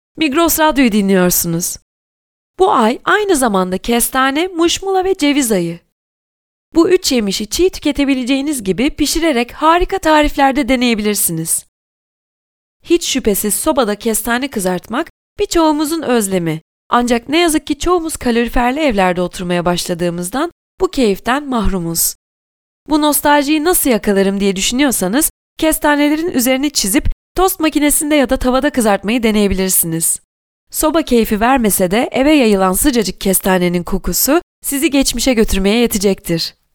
Migros Radyo'yu dinliyorsunuz. Bu ay aynı zamanda kestane, muşmula ve ceviz ayı. Bu 3 yemişi çiğ tüketebileceğiniz gibi pişirerek harika tariflerde deneyebilirsiniz. Hiç şüphesiz sobada kestane kızartmak birçoğumuzun özlemi. Ancak ne yazık ki çoğumuz kaloriferli evlerde oturmaya başladığımızdan bu keyiften mahrumuz. Bu nostaljiyi nasıl yakalarım diye düşünüyorsanız, kestanelerin üzerini çizip tost makinesinde ya da tavada kızartmayı deneyebilirsiniz. Soba keyfi vermese de eve yayılan sıcacık kestanenin kokusu sizi geçmişe götürmeye yetecektir.